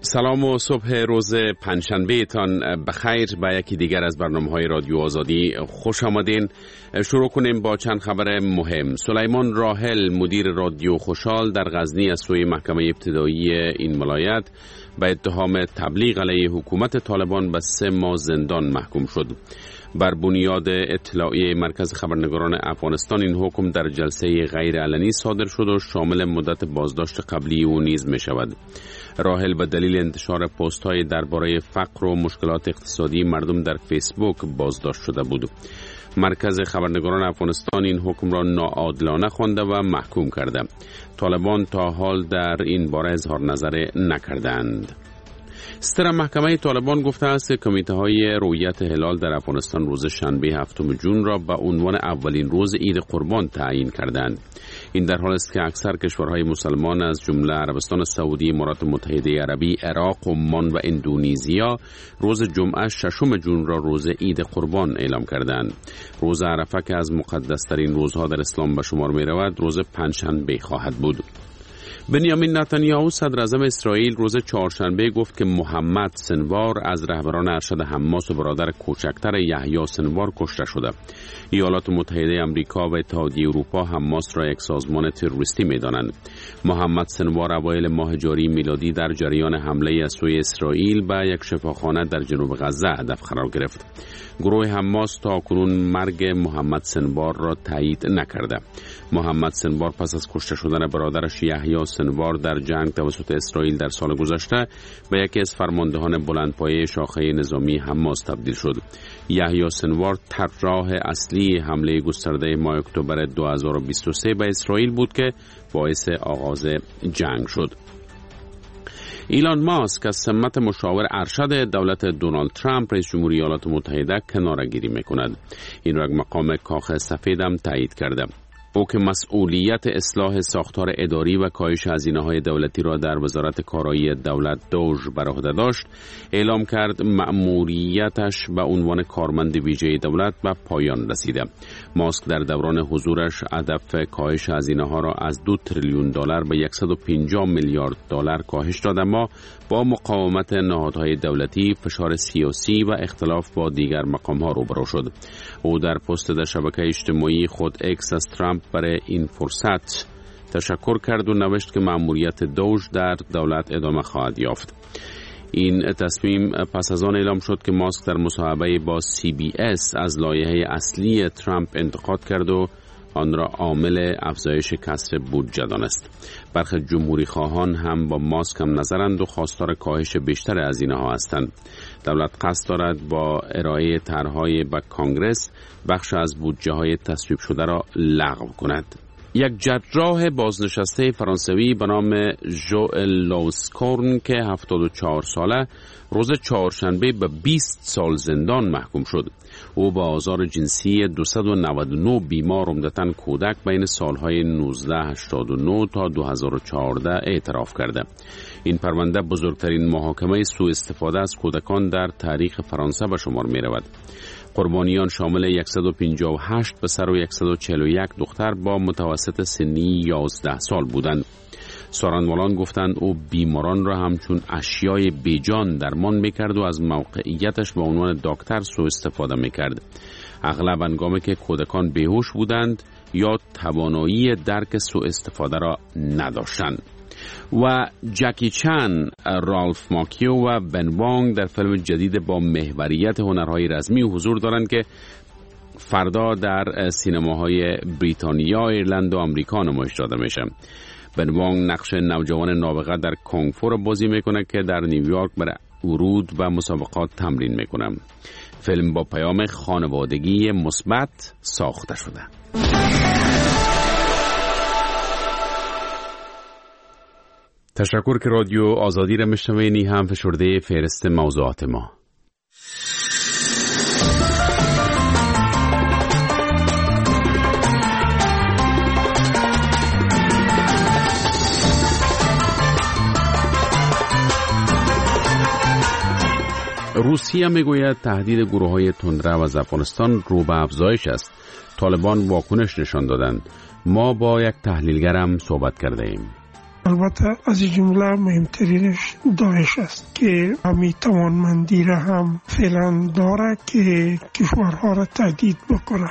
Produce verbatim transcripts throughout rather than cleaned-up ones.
سلام و صبح روز پنجشنبه تان بخیر. به یکی دیگر از برنامه‌های رادیو آزادی خوش آمدین. شروع کنیم با چند خبر مهم. سلیمان راحل مدیر رادیو خوشحال در غزنی از سوی محکمه ابتدایی این ولایت به اتهام تبلیغ علیه حکومت طالبان به سه ماه زندان محکوم شد. بر بنیاد اطلاعیه مرکز خبرنگاران افغانستان این حکم در جلسه غیر علنی صادر شد و شامل مدت بازداشت قبلی او نیز می شود. راحل به دلیل انتشار پست های درباره فقر و مشکلات اقتصادی مردم در فیسبوک بازداشت شده بود. مرکز خبرنگاران افغانستان این حکم را ناعادلانه خوانده و محکوم کرده. طالبان تا حال در این باره اظهار نظر نکردند. ستر محکمه طالبان گفته است که کمیته های رویت هلال در افغانستان روز شنبه هفتم جون را به عنوان اولین روز عید قربان تعیین کردند. این در حالی است که اکثر کشورهای مسلمان از جمله عربستان سعودی، امارات متحده عربی، عراق، عمان و اندونزیا روز جمعه ششم جون را روز عید قربان اعلام کردند. روز عرفه که از مقدس‌ترین روزها در اسلام به شمار می رود روز پنجشنبه خواهد بود. بنیامین نتانیاهو صدر اعظم اسرائیل روز چهارشنبه گفت که محمد سنوار از رهبران ارشد حماس و برادر کوچکتر یحیی سنوار کشته شده. ایالات متحده آمریکا و اتحادیه اروپا حماس را یک سازمان تروریستی می‌دانند. محمد سنوار اوایل ماه جاری میلادی در جریان حمله از سوی اسرائیل به یک شفاخانه در جنوب غزه هدف قرار گرفت. گروه حماس تا کنون مرگ محمد سنوار را تایید نکرده. محمد سنوار پس از کشته شدن برادرش یحیی سنوار در جنگ توسط اسرائیل در سال گذشته به یکی از فرماندهان بلندپایه شاخه نظامی حماس تبدیل شد. یحیی سنوار طراح اصلی حمله گسترده ماه اکتبر دو هزار و بیست و سه به اسرائیل بود که باعث آغاز جنگ شد. ایلان ماسک از سمت مشاور ارشد دولت دونالد ترامپ رئیس جمهوری ایالات متحده کناره‌گیری می‌کند. این را مقام کاخ سفید هم تایید کرده. او که مسئولیت اصلاح ساختار اداری و کاهش هزینه‌های دولتی را در وزارت کارایی دولت دوژ بر عهده داشت، اعلام کرد مأموریتش به عنوان کارمند ویژه دولت به پایان رسیده. ماسک در دوران حضورش هدف کاهش هزینه‌ها را از دو تریلیون دلار به صد و پنجاه میلیارد دلار کاهش داد، اما با مقاومت نهادهای دولتی، فشار سیاسی و اختلاف با دیگر مقام‌ها روبرو شد. او در پست در شبکه اجتماعی خود اکس از ترامپ برای این فرصت تشکر کرد و نوشت که مأموریت دوج در دولت ادامه خواهد یافت. این تصمیم پس از آن اعلام شد که ماسک در مصاحبه با سی بی اس از لایحه اصلی ترامپ انتقاد کرد و آن را عامل افزایش کسر بودجه دانست. برخی جمهوری خواهان هم با ماسک هم نظرند و خواستار کاهش بیشتر هزینه‌ها هستند. دولت قصد دارد با ارائه طرح‌های به کانگرس بخش از بودجه‌های تصویب شده را لغو کند. یک جراح بازنشسته فرانسوی به نام ژوئل لوسکورن که هفتاد و چهار ساله روز چهارشنبه به بیست سال زندان محکوم شد. او با آزار جنسی دویست و نود و نه بیمار عمدتاً کودک بین سالهای نوزده هشتاد و نه تا دو هزار و چهارده اعتراف کرده. این پرونده بزرگترین محاکمه سوء استفاده از کودکان در تاریخ فرانسه به شمار می رود. قربانیان شامل صد و پنجاه و هشت پسر و صد و چهل و یک دختر با متوسط سنی یازده سال بودند. سارنوالان گفتند او بیماران را همچون اشیای بیجان درمان میکرد و از موقعیتش به عنوان دکتر سوء استفاده میکرد. اغلب هنگامی که کودکان بیهوش بودند یا توانایی درک سوء استفاده را نداشتند. و جکی چن، رالف ماکیو و بن وانگ در فیلم جدید با محوریت هنرهای رزمی حضور دارند که فردا در سینماهای بریتانیا، ایرلند و آمریکا نمایش داده میشه. بن وانگ نقش نوجوان نابغه در کونگ فو را بازی میکنه که در نیویورک برای ورود و مسابقات تمرین میکنه. فیلم با پیام خانوادگی مثبت ساخته شده. تشکر که رادیو آزادی را میشنوینی. هم فشرده فهرست موضوعات ما. روسیه میگوید تهدید گروه‌های تندرو از افغانستان رو به افزایش است. طالبان واکنش نشان دادند. ما با یک تحلیلگر هم صحبت کرده ایم. البته از این جمله مهمترینش داعش است که همین توانمندی را هم فعلا داره که کشورها را تهدید بکنه.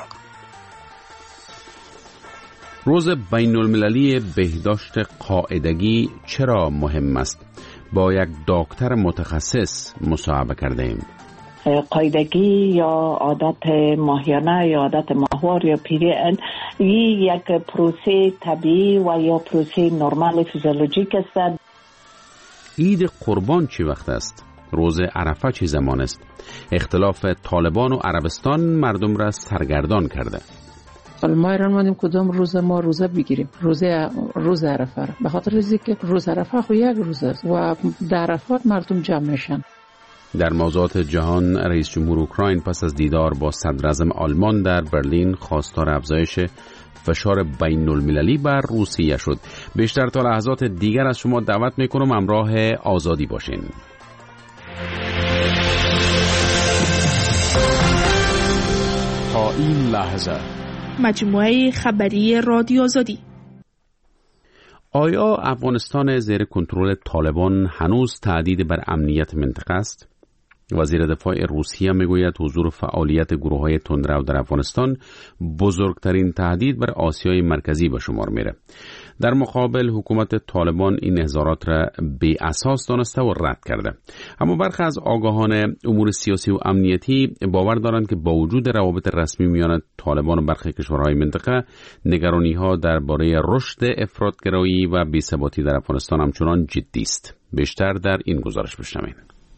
روز بین المللی بهداشت قاعدگی چرا مهم است؟ با یک دکتر متخصص مصاحبه کرده ایم. قاعدگی یا عادت ماهیانه یا عادت ماهوار یا پیریان یک پروسه طبیعی و یا پروسه نرمال فیزیولوژیک است. عید قربان چی وقت است؟ روز عرفه چی زمان است؟ اختلاف طالبان و عربستان مردم را سرگردان کرده. ما ایران مانیم کدام روز ما روزه بگیریم؟ روزه روز عرفه. به خاطر اینکه که روز عرفه خو یک روز است و در عرفات مردم جمع میشن. در موضوعات جهان، رئیس جمهور اوکراین پس از دیدار با صدر اعظم آلمان در برلین خواستار افزایش فشار بین المللی بر روسیه شد. بیشتر تا لحظات دیگر از شما دعوت میکنم همراه آزادی باشین. تا این لحظه مجموعه خبری رادیو آزادی. آیا افغانستان زیر کنترل طالبان هنوز تهدید بر امنیت منطقه است؟ وزیر دفاع روسیه میگوید حضور فعالیت گروه‌های تندرو در افغانستان بزرگترین تهدید بر آسیای مرکزی به شمار میره. در مقابل حکومت طالبان این اظهارات را بی اساس دانسته و رد کرده. اما برخی از آگاهان امور سیاسی و امنیتی باور دارند که با وجود روابط رسمی میان طالبان و برخی کشورهای منطقه، نگرانی‌ها درباره رشد افراطگرایی و بی‌ثباتی در افغانستان همچنان جدی است. بیشتر در این گزارش بشنوید.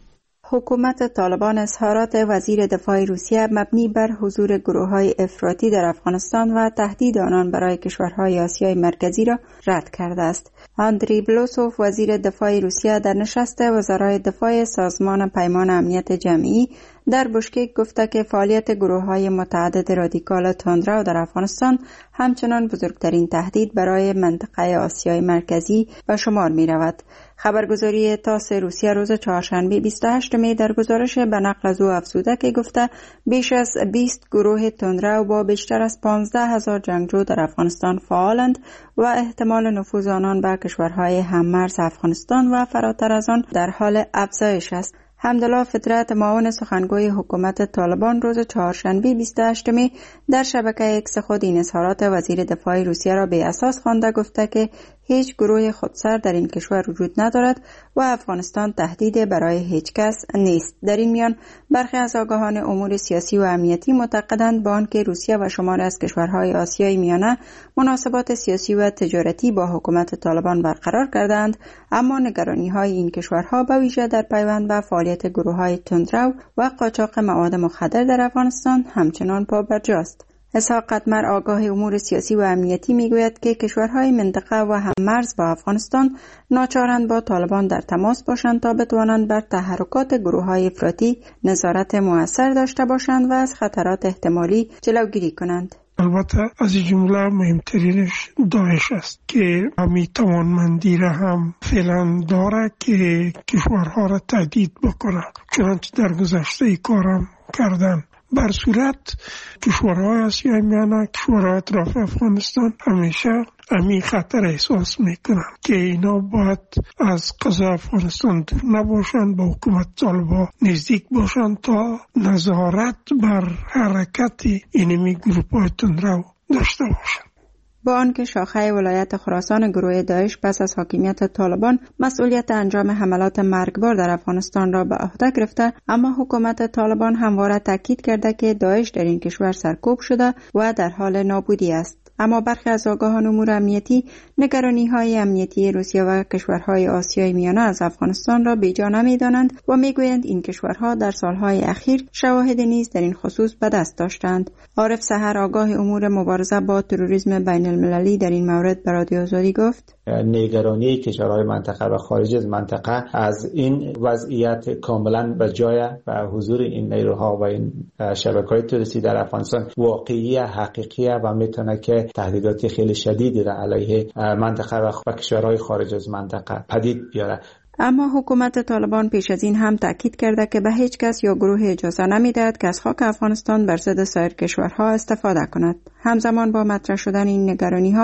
حکومت طالبان اظهارات وزیر دفاع روسیه مبنی بر حضور گروه‌های افراطی در افغانستان و تهدید آنان برای کشورهای آسیای مرکزی را رد کرده است. آندری بلوسوف وزیر دفاع روسیه در نشست وزرای دفاع سازمان پیمان امنیت جمعی در بشکک گفته که فعالیت گروه‌های متعدد رادیکال تندرو در افغانستان همچنان بزرگترین تهدید برای منطقه آسیای مرکزی به شمار می‌رود. خبرگزاری تاس روسیه روز چهارشنبه بیست و هشت می در گزارش به نقل از او افزوده که گفته بیش از بیست گروه تندرو با بیشتر از پانزده هزار جنگجو در افغانستان فعالند و احتمال نفوذ آنان به کشورهای هممرز افغانستان و فراتر از آن در حال افزایش است. حمدالله فطرت معاون سخنگوی حکومت طالبان روز چهارشنبه بیست و هشت می در شبکه اکس خود این اظهارات وزیر دفاع روسیه را بی اساس خوانده گفته که هیچ گروه خودسر در این کشور وجود ندارد و افغانستان تهدید برای هیچ کس نیست. در این میان برخی از آگاهان امور سیاسی و امنیتی معتقدند با آنکه روسیه و شماری از کشورهای آسیای میانه مناسبات سیاسی و تجارتی با حکومت طالبان برقرار کردند، اما نگرانی‌های این کشورها به ویژه در پیوند به فعالیت گروه‌های تندرو و قاچاق مواد مخدر در افغانستان همچنان پابرجاست. اسحاق قدمر آگاه امور سیاسی و امنیتی میگوید که کشورهای منطقه و هم مرز با افغانستان ناچارند با طالبان در تماس باشند تا بتوانند بر تحرکات گروه‌های افراطی نظارت مؤثر داشته باشند و از خطرات احتمالی جلوگیری کنند. البته از این جمله مهمترینش داعش است که همین توانمندی را هم فعلا داره که کشورها را تهدید بکنه، چنانچه در گذشته کارم کردن. بر صورت کشورهای آسیای میانه، کشورهای اطراف افغانستان همیشه همین خطر احساس میکنن که اینا باید از قضا افغانستان دور نباشند، با حکومت طالبان نزدیک باشند تا نظارت بر حرکت اینمی گروه‌های تندرو داشته باشند. با آنکه شاخه ولایت خراسان گروه داعش پس از حاکمیت طالبان مسئولیت انجام حملات مرگبار در افغانستان را به عهده گرفته، اما حکومت طالبان همواره تاکید کرده که داعش در این کشور سرکوب شده و در حال نابودی است. اما برخی از آگاهان امور امنیتی نگرانی‌های امنیتی روسیه و کشورهای آسیای میانه از افغانستان را بی‌جا نمی‌دانند و می‌گویند این کشورها در سالهای اخیر شواهد نیز در این خصوص به دست داشتند. عارف سحر آگاه امور مبارزه با تروریسم بین المللی در این مورد به رادیو آزادی گفت: نگرانی کشورهای منطقه و خارج از منطقه از این وضعیت کاملا به جای و حضور این نیروها و این شبکه‌های تروریستی در افغانستان واقعی حقیقیه و میتونه که تهدیدات خیلی شدیدی را علیه منطقه و کشورهای خارج از منطقه پدید بیاره. اما حکومت طالبان پیش از این هم تاکید کرده که به هیچ کس یا گروه اجازه نمی‌دهد که از خاک افغانستان بر ضد سایر کشورها استفاده کند. همزمان با مطرح شدن این نگرانی‌ها،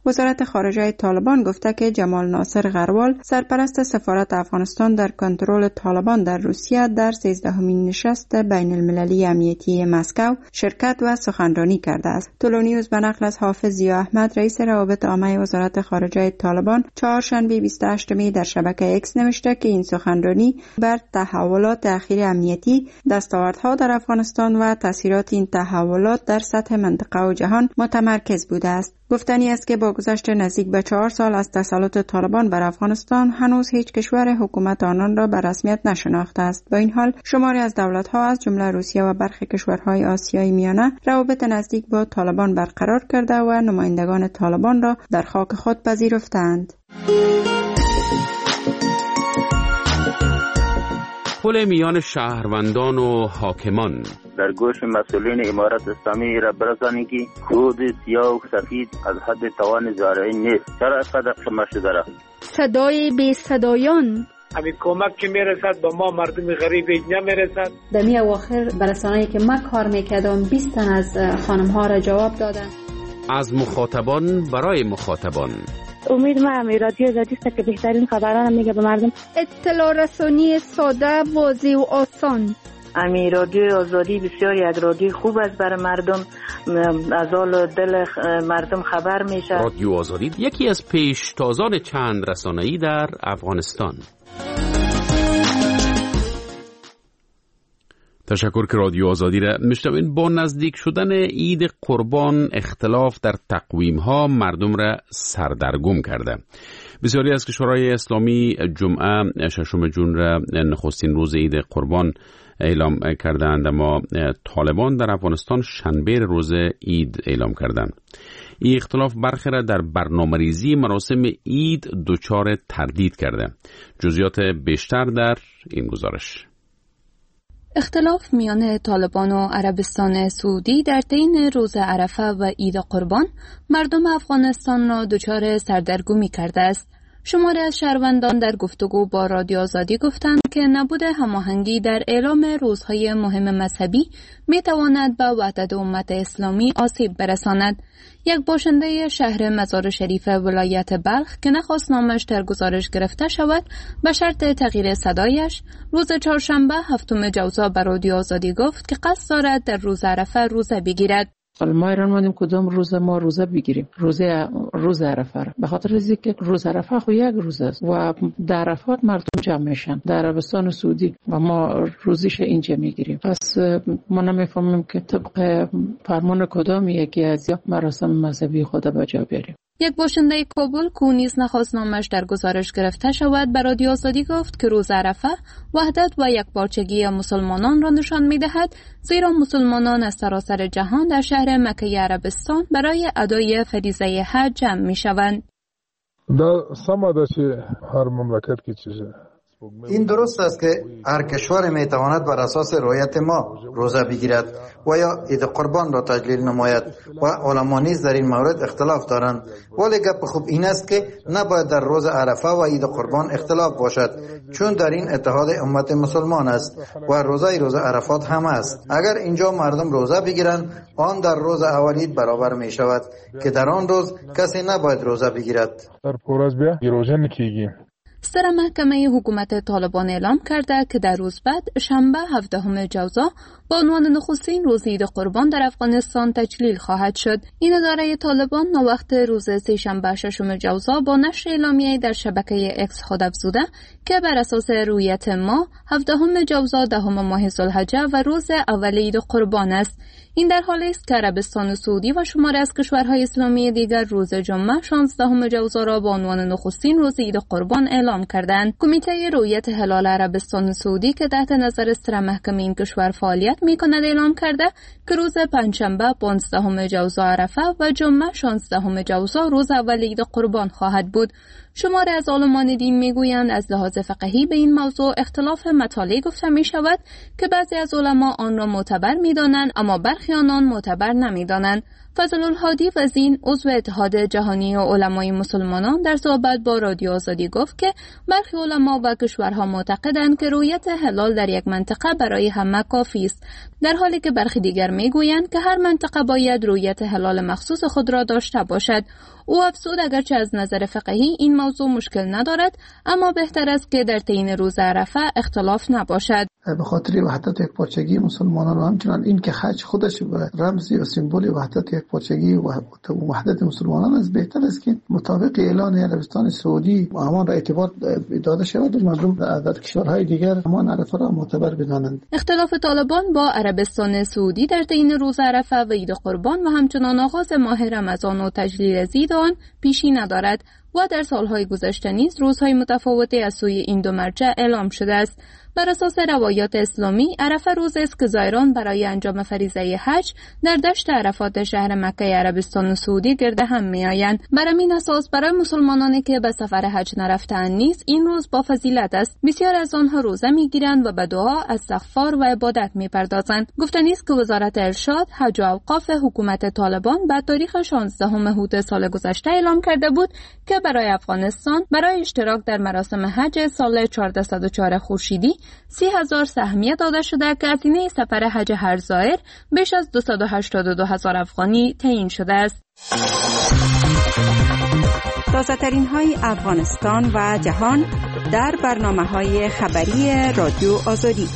وزارت خارجه طالبان گفته که جمال ناصر غروال سرپرست سفارت افغانستان در کنترل طالبان در روسیه در سیزدهمین نشست بین المللی امنیتی مسکو شرکت و سخنرانی کرده است. تولونیوز به نقل از حافظ ضیا احمد رئیس روابط عامه وزارت خارجه طالبان چهارشنبه بیست و هشتم می در شبکه اکس نوشته که این سخنرانی بر تحولات اخیر امنیتی، دستاوردها در افغانستان و تاثیرات این تحولات در سطح منطقه و جهان متمرکز بوده است. گفتنی است که با گذشت نزدیک به چهار سال از تسلط طالبان بر افغانستان هنوز هیچ کشور حکومت آنان را به رسمیت نشناخته است. با این حال شماری از دولت‌ها از جمله روسیه و برخی کشورهای آسیای میانه روابط نزدیک با طالبان برقرار کرده و نمایندگان طالبان را در خاک خود پذیرفتند. پل میان شهروندان و حاکمان در گوش مسئولین امارت اسلامی را برسانید که خود سیاه و سفید از حد توان زارعی نیست. چرا اینقدر خمه شده را؟ صدای بی صدایان همین کمک که میرسد به ما مردم غریب نمیرسد. دمی اواخر برسانه‌ای که ما کار میکردم بیست تن از خانم ها را جواب دادن. از مخاطبان برای مخاطبان. امید ما هم رادیو آزادی است که بهترین خبران میگه به مردم. اطلاع رسانی ساده، واضح و آسان. امی رادیو آزادی بسیار یک رادیو خوب است برای مردم، از حال دل مردم خبر میشه. رادیو آزادی یکی از پیشتازان چند رسانه‌ای در افغانستان. تشکر که رادیو آزادی را میشنوین. با نزدیک شدن عید قربان اختلاف در تقویم ها مردم را سردرگم کرده. بسیاری از کشورهای اسلامی جمعه ششم جون را نخستین روز عید قربان اعلام کردند، اما طالبان در افغانستان شنبه روز عید اعلام کردند. این اختلاف برخی را در برنامه‌ریزی مراسم عید دچار تردید کرده. جزئیات بیشتر در این گزارش. اختلاف میان طالبان و عربستان سعودی در طین روز عرفه و عید قربان مردم افغانستان را دچار سردرگمی کرده است. شماری از شهروندان در گفتگو با رادیو آزادی گفتند که نبود هماهنگی در اعلام روزهای مهم مذهبی می تواند به وحدت امت اسلامی آسیب برساند. یک باشنده شهر مزار شریف ولایت بلخ که نخواست نامش در گزارش گرفته شود به شرط تغییر صدایش روز چهارشنبه هفتم جوزا به رادیو آزادی گفت که قصد دارد در روز عرفه روزه بگیرد. ما ایران مانیم کدام روز ما روزه بگیریم؟ روزه روز عرفه را، به خاطر از اینکه روز عرفه خو یک روز است و در عرفات مردم جمع میشن در عربستان سعودی و ما روزیش اینجا میگیریم. پس ما نمیفهمیم که طبق فرمان کدام یکی از مراسم مذهبی خود به جا بیاریم. یک باشنده کابل که نیز نخواست نامش در گزارش گرفته شود به رادیو آزادی گفت که روز عرفه وحدت و یکپارچگی مسلمانان را نشان می‌دهد، زیرا مسلمانان از سراسر جهان در شهر مکه عربستان برای ادای فریضه حج جمع می‌شوند. در سماده چه هر مملکت کی چیزه این درست است که هر کشور می تواند بر اساس رعایت ما روزه بگیرد و یا عید قربان را تجلیل نماید و علما نیز در این مورد اختلاف دارند، ولی گپ خوب این است که نباید در روز عرفه و عید قربان اختلاف باشد، چون در این اتحاد امت مسلمان است و روزه روز عرفات هم است. اگر اینجا مردم روزه بگیرند آن در روز اول عید برابر می شود که در آن روز کسی نباید روزه بگیرد. در پورز بیا روزه نکیگیم. ستر محکمه حکومت طالبان اعلام کرده که در روز بعد شنبه هفدهم جوزا با عنوان نخستین روز عید قربان در افغانستان تجلیل خواهد شد. این اداره طالبان نووقت روز سه‌شنبه ششم جوزا با نشر اعلامیه در شبکه اکس خود افزوده که بر اساس رویت ما هفدهم جوزا دهم ماه ذوالحجه و روز اول عید قربان است. این در حالی است که عربستان سعودی و شماری از کشورهای اسلامی دیگر روز جمعه شانزدهم جوزا را با عنوان نخستین روز عید قربان اعلام کردند. کمیته رویت هلال عربستان سعودی که تحت نظر ستر محکمه این کشور فعالیت می‌کند اعلام کرده که روز پنجشنبه پانزدهم جوزا عرفه و جمعه شانزدهم جوزا روز اول عید قربان خواهد بود. شماری از عالمان دین میگویند از لحاظ فقهی به این موضوع اختلاف مطالع گفته می شود که بعضی از علما آن را معتبر می دانند اما برخی آنان معتبر نمی دانند. فضل الهادی وزین عضو اتحاد جهانی علمای مسلمانان در صحبت با رادیو آزادی گفت که برخی علما و کشورها معتقدند که رؤیت هلال در یک منطقه برای همه کافی است، در حالی که برخی دیگر میگویند که هر منطقه باید رؤیت هلال مخصوص خود را داشته باشد. او افزود اگرچه از نظر فقهی این موضوع مشکل ندارد، اما بهتر است که در تعیین روز عرفه اختلاف نباشد. به خاطر وحدت یک پارچگی مسلمانان و همچنان این که حج خودش رمزی و سمبولی وحدت یک پارچگی و وحدت مسلمانان است، بهتر است که مطابق اعلان عربستان سعودی همان را اعتبار داده شود و مردم در کشورهای دیگر همان عرفه را معتبر بدانند. اختلاف طالبان با عربستان سعودی در تعیین روز عرفه و عید قربان و همچنان آغاز ماه رمضان و تجلیل عید آن پیشی ندارد و در سالهای گذشته نیز روزهای متفاوتی از سوی این دو مرجع اعلام شده است. بر اساس روایات اسلامی، عرفه روز است که زائران برای انجام فریضه حج در دشت عرفات شهر مکه عربستان سعودی گرد هم می‌آیند. بر همین اساس برای مسلمانانی که به سفر حج نرفته‌اند نیز این روز با فضیلت است. بسیار از آنها روزه می‌گیرند و به دعا، استغفار و عبادت می‌پردازند. گفتنی است که وزارت ارشاد، حج و اوقاف حکومت طالبان به تاریخ شانزدهم هوت سال گذشته اعلام کرده بود که برای افغانستان برای اشتراک در مراسم حج سال چهارصد و چهار خورشیدی سی هزار سهمیه داده شده که هزینه سفر حج هر زائر بیش از دویست و هشتاد و دو هزار افغانی تعیین شده است. تازه ترین های افغانستان و جهان در برنامه های خبری رادیو آزادی.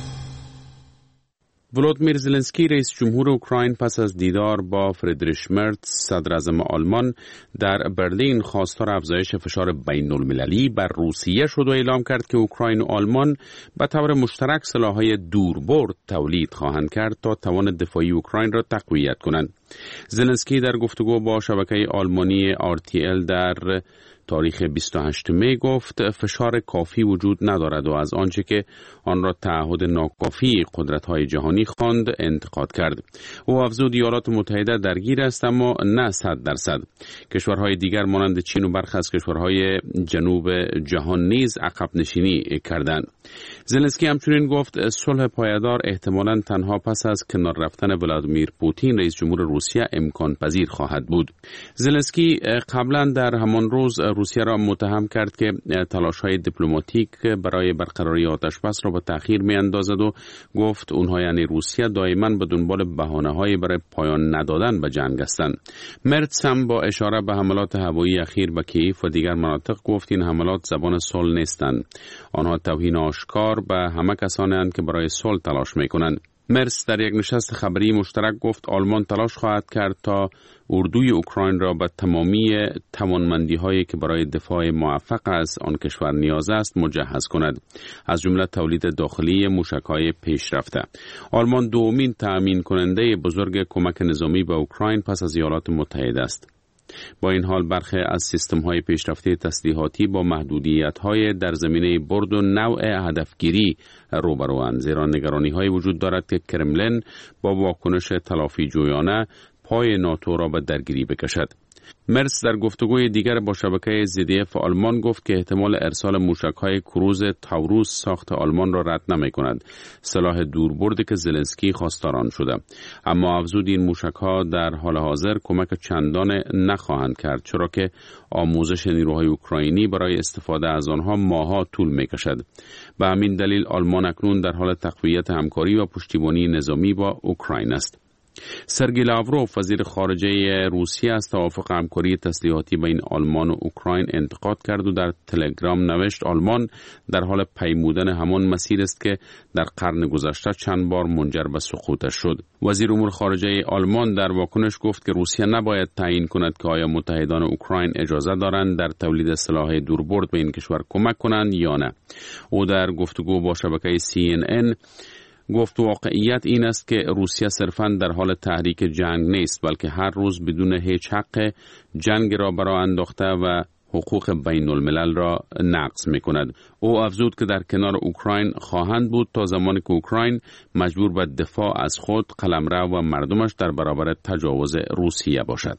ولودیمیر زلنسکی رئیس جمهور اوکراین پس از دیدار با فریدریش مرتز صدر اعظم آلمان در برلین خواستار افزایش فشار بین المللی بر روسیه شد و اعلام کرد که اوکراین و آلمان به طور مشترک سلاح‌های دوربرد تولید خواهند کرد تا توان دفاعی اوکراین را تقویت کنند. زلنسکی در گفتگو با شبکه آلمانی آر تی ال در تاریخ بیست و هشتم می گفت فشار کافی وجود ندارد و از آنچه که آن را تعهد ناکافی قدرت‌های جهانی خواند انتقاد کرد. او افزود ایالات متحده درگیر است اما نه صد درصد. کشورهای دیگر مانند چین و برخی از کشورهای جنوب جهان نیز عقب نشینی کردند. زلنسکی همچنین گفت صلح پایدار احتمالاً تنها پس از کنار رفتن ولادیمیر پوتین رئیس جمهور روسیه امکان پذیر خواهد بود. زلنسکی قبلا در همان روز روسیه را متهم کرد که تلاش‌های دیپلماتیک برای برقراری آتشبس را به تأخیر می‌اندازد و گفت اونها یعنی روسیه دائما به دنبال بهانه‌هایی برای پایان ندادن به جنگ هستند. مرتز هم با اشاره به حملات هوایی اخیر به کیف و دیگر مناطق گفت این حملات زبان صلح نیستند. آنها توهین آشکار به همه کسانی هستند که برای صلح تلاش می‌کنند. مرتز در یک نشست خبری مشترک گفت آلمان تلاش خواهد کرد تا اردوی اوکراین را به تمامی توانمندی‌هایی که برای دفاع موفق از آن کشور نیاز است مجهز کند، از جمله تولید داخلی موشک‌های پیشرفته. آلمان دومین تأمین کننده بزرگ کمک نظامی به اوکراین پس از ایالات متحده است. با این حال برخی از سیستم‌های پیشرفته تسلیحاتی با محدودیت‌های در زمینه برد و نوع هدفگیری روبروند، زیرا نگرانی‌های وجود دارد که کرملین با واکنش تلافی جویانه پای ناتو را به درگیری بکشد. مرتز در گفتگوی دیگر با شبکه زی دی اف آلمان گفت که احتمال ارسال موشک‌های کروز تاوروس ساخت آلمان را رد نمی‌کند، سلاح دوربردی که زلنسکی خواستار آن شده. اما افزود این موشک‌ها در حال حاضر کمک چندان نخواهند کرد، چرا که آموزش نیروهای اوکراینی برای استفاده از آنها ماه‌ها طول می‌کشد. به همین دلیل آلمان اکنون در حال تقویت همکاری و پشتیبانی نظامی با اوکراین است. سرگئی لاوروف وزیر خارجه روسیه از توافق همکاری تسلیحاتی بین آلمان و اوکراین انتقاد کرد و در تلگرام نوشت آلمان در حال پیمودن همان مسیر است که در قرن گذشته چند بار منجر به سقوطش شد. وزیر امور خارجه آلمان در واکنش گفت که روسیه نباید تعیین کند که آیا متحدان اوکراین اجازه دارند در تولید سلاح دوربرد به این کشور کمک کنند یا نه. او در گفتگو با شبکه سی ان ان گفت واقعیت این است که روسیه صرفاً در حال تحریک جنگ نیست، بلکه هر روز بدون هیچ حق جنگ را برا انداخته و حقوق بین الملل را نقض می کند. او افزود که در کنار اوکراین خواهند بود تا زمانی که اوکراین مجبور به دفاع از خود، قلمرو و مردمش در برابر تجاوز روسیه باشد.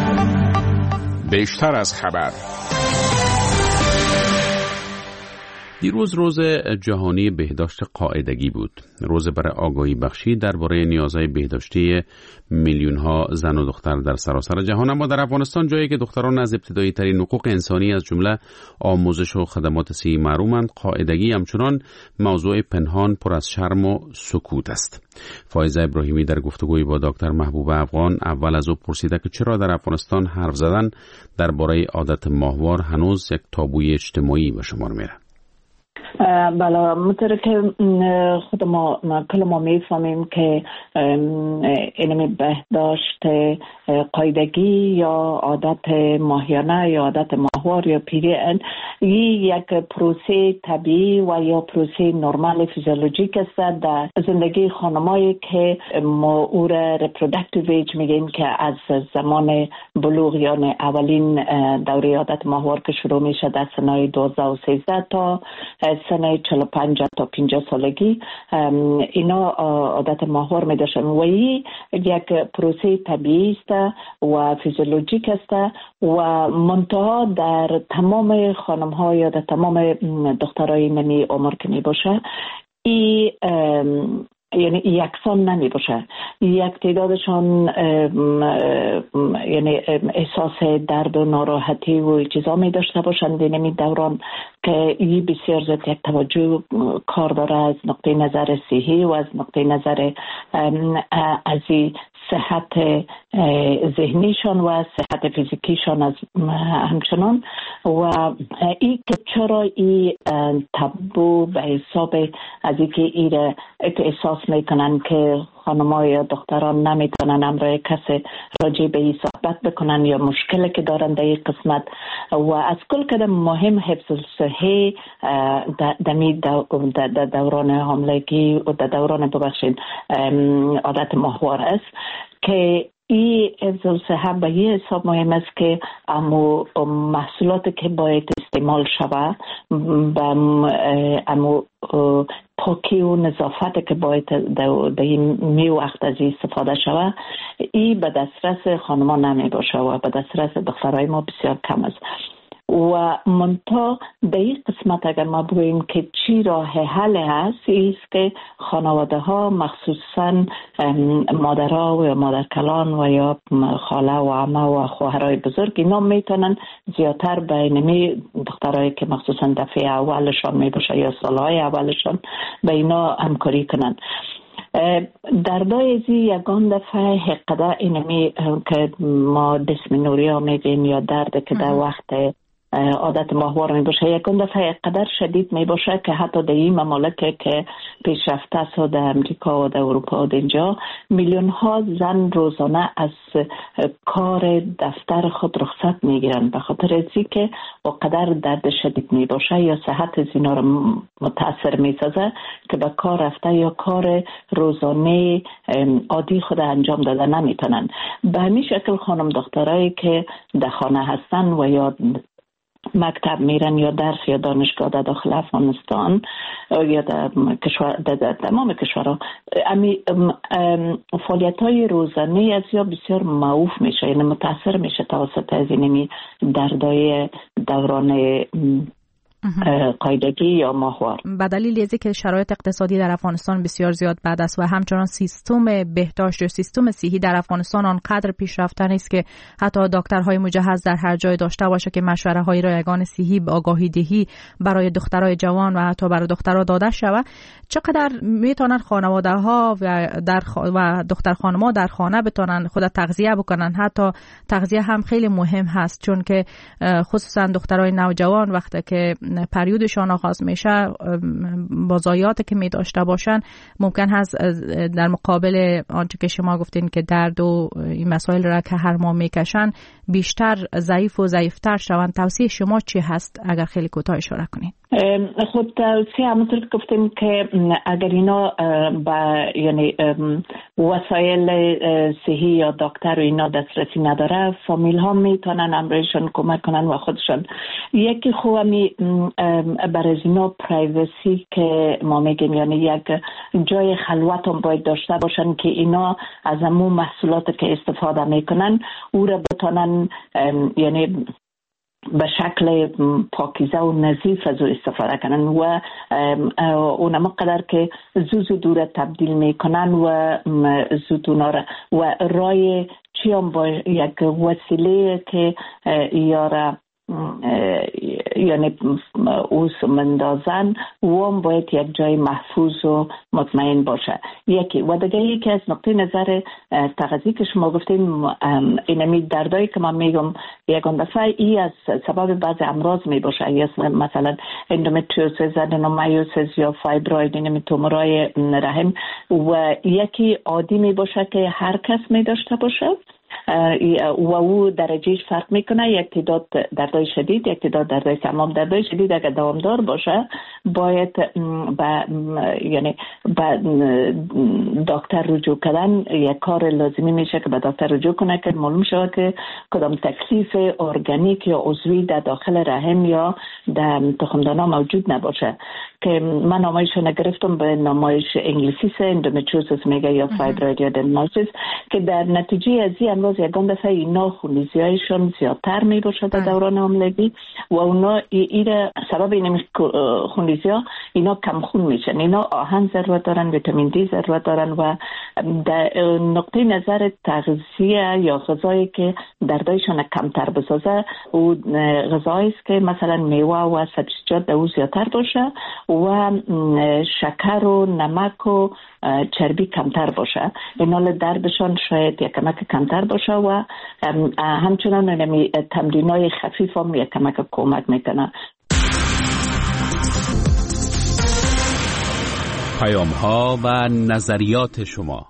بیشتر از خبر دیروز روز جهانی بهداشت قاعدگی بود. روز برای آگاهی بخشی درباره نیازهای بهداشتی میلیون ها زن و دختر در سراسر جهان. اما در افغانستان، جایی که دختران از ابتدایی ترین حقوق انسانی از جمله آموزش و خدمات صحی محرومند، قاعدگی همچنان موضوع پنهان پر از شرم و سکوت است. فایزه ابراهیمی در گفتگویی با دکتر محبوب افغان اول از او پرسیده که چرا در افغانستان حرف زدن درباره عادت ماهوار هنوز یک تابوی اجتماعی به شمار میره. بله، مطور که خود ما کل ما میفهمیم که اینمی بهداشت قاعدگی یا عادت ماهیانه یا عادت ماهوار یا پیریان یک پروسه طبیعی و یا پروسه نرمال فیزیولوژیک است در زندگی خانمایی که ما او را ریپرودکتیو ایج میگیم که از زمان بلوغ یعنی اولین دوره عادت ماهوار که شروع میشه در سنهای دوازده و سیزده تا سنه چهل و پنج تا پنجاه سالگی اینا عادت ماهوار می داشتن و این یک پروسه طبیعی است و فیزیولوژیک است و منتها در تمام خانم ها یا در تمام دخترای نمی عمر که می باشه این یعنی یکسان نمی باشه. یک تعدادشان یعنی احساس درد و ناراحتی و چیزا می داشته باشند در این دوران که این بسیار زیاد یک توجه کار داره از نقطه نظر صحی و از نقطه نظر از صحت ذهنیشان و صحت فیزیکیشان از همچنان و این که چرا این تابو به حساب از اینکه این احساس میکنن که خانم‌ها یا دختران نمیتونن امروی کسی راجع به این صحبت بکنن یا مشکلی که دارن در این قسمت و از کل کدام مهم حفظ صحی در دوران حاملگی و در دوران ببخشید عادت ماهوار است که این حفظ صحه به یه حساب مهم است که امو محصولات که باید استعمال شود به امو پاکی و نظافت که باید در این می وقت از این استفاده شود این به دسترس خانما نمی باشه و به دسترس دخترای ما بسیار کم است و منتها در این قسمت اگر ما بگوییم که چی راه حل هست ایست که خانواده ها مخصوصا مادرها و مادرکلان و یا خاله و عمه و خواهرای بزرگ اینا میتونن زیادتر به اینمی دخترایی که مخصوصا دفعه اولشان می باشه یا سالهای اولشان به اینا همکاری کنن. دردای زی یگان دفعه حقیقت اینمی که ما دسمنوریا میگیم یا درد که در وقت عادت ماهوار می باشه یکون دفعه قدر شدید می باشه که حتی در این ممالک که پیشرفته است در امریکا و در اروپا و در اینجا میلیون ها زن روزانه از کار دفتر خود رخصت می گیرن به خاطر ازی که و قدر درد شدید می باشه یا صحت زینا رو متاثر می سازه که به کار رفته یا کار روزانه عادی خود انجام داده نمی تونن. به همین شکل خانم دخترایی که در خانه هستن و یا مکتب میرن یا درس یا دانشگاه در داخل افغانستان یا در کشور در تمام کشورها امی فعالیت های روزانه از یا بسیار معوف میشه یعنی متاثر میشه توسط از اینمی دردای دوران قاعدگی یا ماهوار. به دلیل از اینکه شرایط اقتصادی در افغانستان بسیار زیاد بد است و همچنان سیستم بهداشت و سیستم صحی در افغانستان آنقدر پیشرفته نیست که حتی دکترهای مجهز در هر جای داشته باشه که مشوره های رایگان صحی به آگاهی دهی برای دخترای جوان و حتی برای دخترها داده شود، چقدر میتونن خانواده ها و در و دختر خانم‌ها در خانه بتونن خود تغذیه بکنن. حتی تغذیه هم خیلی مهم هست چون که خصوصا دخترای نوجوان وقتی که پریودشان آغاز میشه با ضایعاتی که می داشته باشن ممکن هست در مقابل آنچه که شما گفتین که درد و این مسائل را که هر ماه میکشن بیشتر ضعیف و ضعیفتر شوند. توصیه شما چی هست اگر خیلی کوتاه اشاره کنین؟ خود توصیه همونطور که گفتیم که اگر اینا با یعنی وسایل صحی یا دکتر و اینا دسترسی نداره فامیل ها میتونن امرایشان کمک کنن و خودشان یکی خوبی برای اینا پرایوسی که ما میگیم یعنی یک جای خلوت هم باید داشته باشن که اینا از همون محصولات که استفاده میکنن او را بتونن یعنی به شکل پاکیزه و نظیف از او استفاده کنن و اونم قدر که زود دور تبدیل میکنن و زود اونا و رای چیام با یک وسیله که یاره یعنی اوس مندازن و هم باید یک جای محفوظ و مطمئن باشه. یکی و دیگه یکی از نقطه نظر تغذیه که شما گفتین اینمی دردایی که من میگم یکان دفعه ای از سبب بعض امراض می باشه، یا مثلا اندومتریوزیس، ادنومایوسیس یا فایبروید، اینمی تومورای رحم، و یکی عادی می باشه که هر کس می داشته باشه و او درجهش فرق میکنه. یک تعداد دردای شدید، یک تعداد دردای تمام. دردای شدید اگر دوامدار باشه باید با یعنی با دکتر رجوع کردن یک کار لازمی میشه که به دکتر رجوع کنه که معلوم شود که کدام تکلیف ارگانیک یا عضوی در داخل رحم یا در تخمدانها موجود نباشه. که من نامایشو نگرفتم به نامایش انگلیسی سه اندومتریوزیس میگه یا فایبروید یا ادنومایوسیس، که در نتیجه از این امراض یکان دفعه اینا خونریزی‌هایشون زیادتر می باشه در دوران حاملگی و اونا ایره سبب این خونریزی‌ها اینا کم خون میشن. اینا آهن ضرورت دارن، ویتامین دی ضرورت دارن و در نقطه نظر تغذیه یا غذایی که دردایشون کمتر بسازه و غذایی است که مثلا میوه و سبزیجات در زیادتر باشه و شکر و نمک و چربی کمتر باشه. اینا دردشان شاید یک کمک کمتر باشه و همچنان تمرینای خفیف هم یک کمک کمک میکنه. پیام ها و نظریات شما.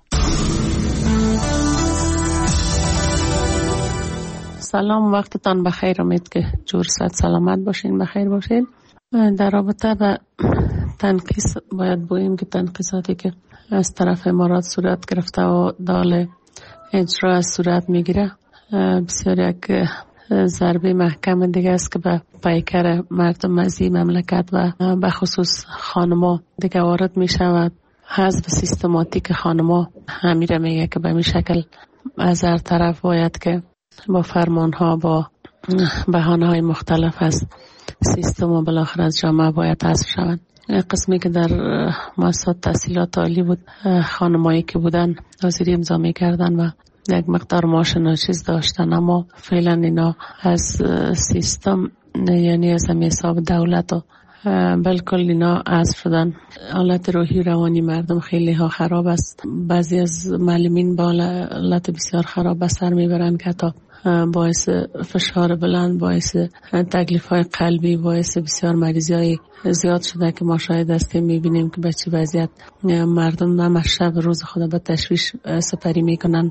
سلام، وقتتان بخیر. امید که جور صحت سلامت باشین، بخیر باشین. در رابطه با تنقیص باید بگوییم که تنقیصاتی که از طرف امارات صورت گرفته و دال اجرا صورت میگیره بسیار یک ضربه محکم دیگه است که به پیکر مردم از این مملکت و به خصوص خانما دیگه وارد می شود. حذف سیستماتیک خانما همیره میگه که به می شکل از هر طرف باید که با فرمان ها با بهانه های مختلف از سیستم و بالاخره از جامعه باید حذف شوند. قسمی که در مؤسسات تحصیلات عالی بود خانمایی که بودن حاضری امضا میکردن و یک مقدار معاش ناچیز داشتن، اما فعلا اینا از سیستم یعنی از حساب دولت و بالکل اینا حذف شدن. حالت روحی روانی مردم خیلی ها خراب است. بعضی از معلمین با حالت بسیار خراب به سر میبرن که تا باعث فشار بلند، باعث تکلیف های قلبی، باعث بسیار مریضی های زیاد شده که ما شاید هستیم میبینیم که به چه وضعیت مردم هم شب روز خود به تشویش سپری میکنن.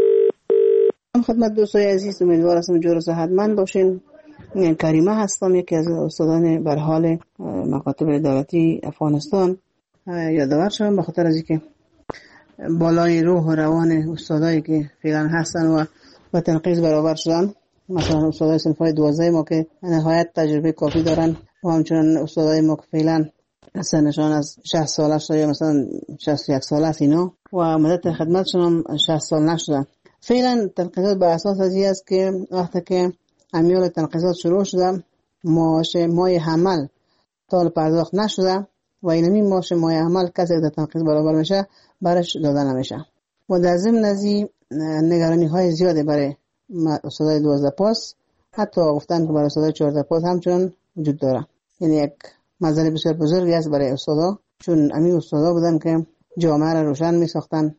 خدمت دوستای عزیز، امیدوار هستم جور و صحتمند باشین. کریمه هستم، یکی از استادان به حال مکاتب دولتی افغانستان. یادآور شدم به خاطر از اینکه بالای روح و روان استادایی که فعلا هستن و با تنقیص برابر شدن، مثلا استادای صنفای دوازده ما که نهایت تجربه کافی دارن و همچنان استادای ما که فعلا سنشان از شصت ساله شده یا مثلا شصت و یک ساله است اینا و مدت خدمتشون هم شصت سال نشدن. فعلا تنقیصات بر اساس از این است که وقتی که امیال تنقیصات شروع شده معاش مای حمل تا پرداخت نشده و اینمی معاش مای حمل کسی که تنقیص برابر میشه برش داده نمیشه و در ضمن از این نگرانی های زیاده برای استادای دوازده پاس، حتی گفتن که برای استادای چهارده پاس همچنان وجود داره. یعنی یک مسئله بسیار بزرگی است برای استادا، چون همین استادا بودن که جامعه را روشن می ساختن.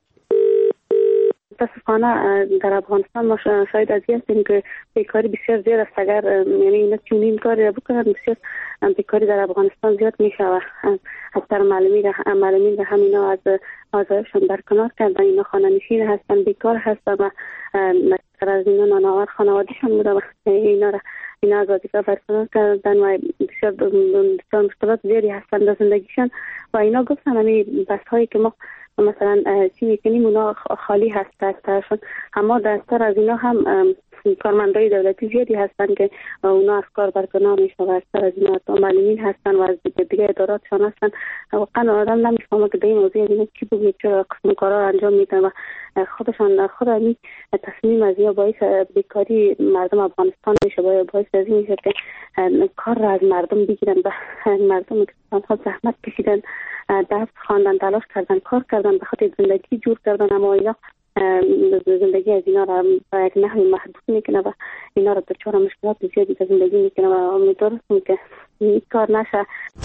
متاسفانه در افغانستان ما شاید از این هستیم که بیکاری بسیار زیاد است. اگر یعنی اینا چنین کاری را بکنن بسیار بیکاری در افغانستان زیاد می شود. اکثر معلمین معلمین به همینا از آزایشان برکنار کردن. اینا خانه‌نشین هستن، بیکار هستن و از اینا نانآور خانوادهشان بوده و اینا را اینا آزادی را برکنار کردن و بسیار بسیار مشکلات زیادی هستن در زندگیشان و اینا گفتن همین بس هایی که ما مثلا چی میکنیم اونا خالی هست دسترشون، اما دستر از اینا هم کارمندای دولتی زیادی هستن که اونا از کار برکنار میشن و اکثر از اینا معلمین هستن و از دیگه اداراتشان هستن. واقعا آدم نمیفهمه که در این موضوع اینا چی بگه، چرا قسم کارا انجام میدن و خودشان خود این تصمیم از یا باعث بیکاری مردم افغانستان میشه، باعث از این میشه که کار را از مردم بگیرن و مردم که آنها زحمت کشیدن، درس خواندن، تلاش کردن، کار کردن، به خاطر زندگی جور کردن، اما اینا زندگی از اینا را به یک نحوی محدود میکنه و اینا را دچار مشکلات زیادی در زندگی میکنه و امیدوارم که این کار نشه.